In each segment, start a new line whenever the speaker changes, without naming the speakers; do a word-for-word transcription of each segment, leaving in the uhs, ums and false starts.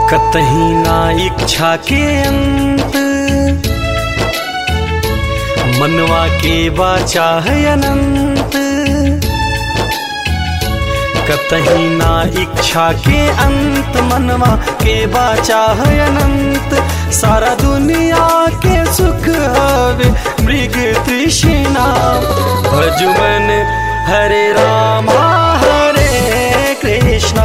कतही ना इच्छा के अंत, मनवा के बाचा है अनंत। कतही ना इच्छा के अंत, मनवा के बाचा है अनंत। सारा दुनिया के सुख हवे मृग तृष्णा। भजुमन हरे रामा हरे कृष्णा।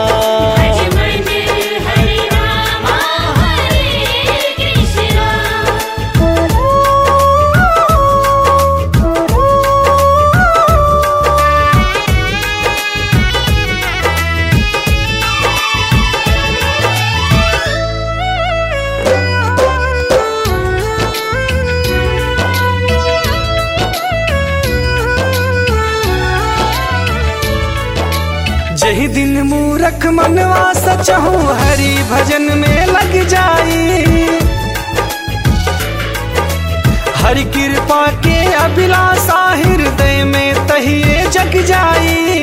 जही दिन मूरख मनवा सचहु हरि भजन में लग जाई। हरि कृपा के अभिलाषा हृदय में तहिए जग जाई।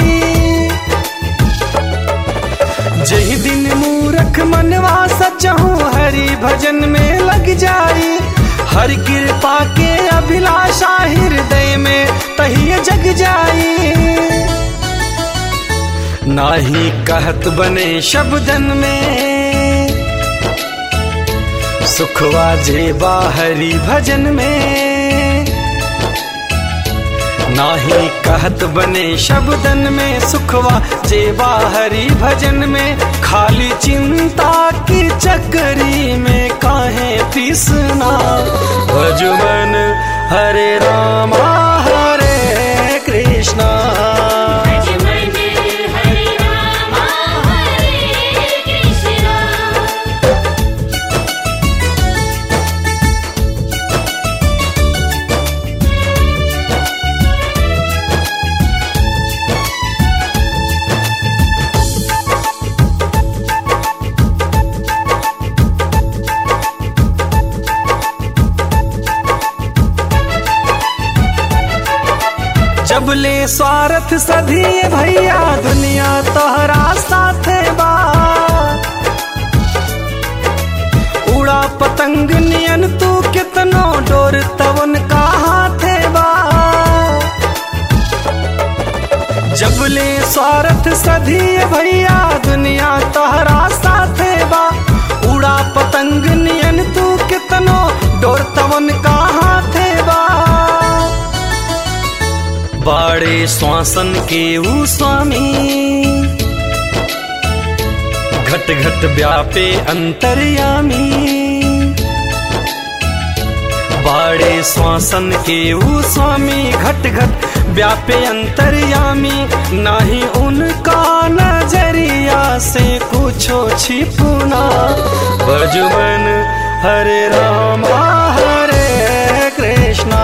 जही दिन मूरख मनवा सचहु हरि भजन में लग जाई। हरि कृपा के अभिलाषा हृदय में तहिए जग जाई। नाही कहत बने शब्दन में, सुखवा जेबा हरि भजन में। नाही कहत बने शब्दन में, सुखवा जेबा हरि भजन में। खाली चिंता की चक्करी में काहे तृष्णा। भजुमन हरे रामा हरे कृष्णा। जबले स्वार्थ सधिए भैया दुनिया तोहरा साथे बा। उड़ा पतंग नियन तू कितनो डोर तवन का हाथे बा। जबले स्वार्थ सधिए भैया दुनिया तोहरा साथे बा। उड़ा पतंग नियन तू कितनो डोर तवन का हाथे बा। बाड़े श्वासन के ऊ स्वामी, घट घट व्यापे अंतर्यामी। बाड़े श्वासन के ऊ स्वामी, घट घट व्यापे अंतर्यामी। नाही उनका नजरिया से कुछो छिपुना। भजुमन हरे रामा हरे कृष्णा।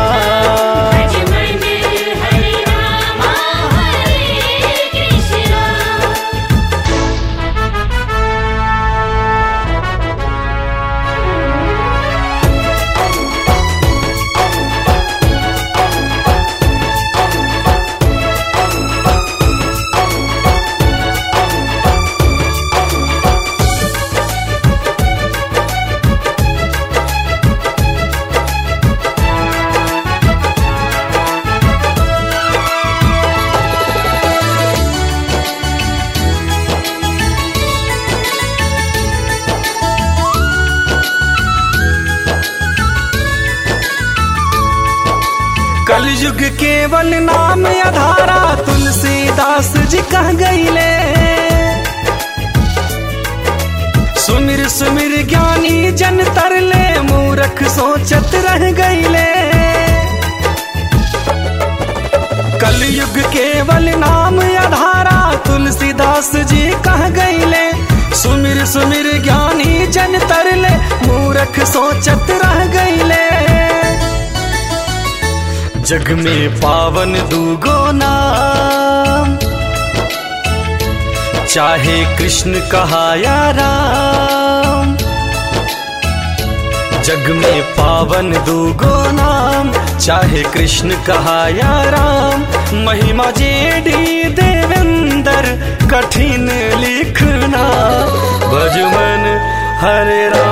कलयुग केवल नाम आधारा, तुलसीदास जी कह गईले। सुमिर सुमिर ज्ञानी जन तरले, मूर्ख सोचत रह गईले। कलयुग केवल नाम आधारा, तुलसीदास जी कह गईले। सुमिर सुमिर ज्ञानी जन तरले, मूर्ख सोचत रह गईले। जग में पावन दूगो नाम, चाहे कृष्ण कहा या राम। जग में पावन दूगो नाम, चाहे कृष्ण कहा या राम। महिमा जेडी देवेंद्र कठिन लिखना, भजुमन हरे राम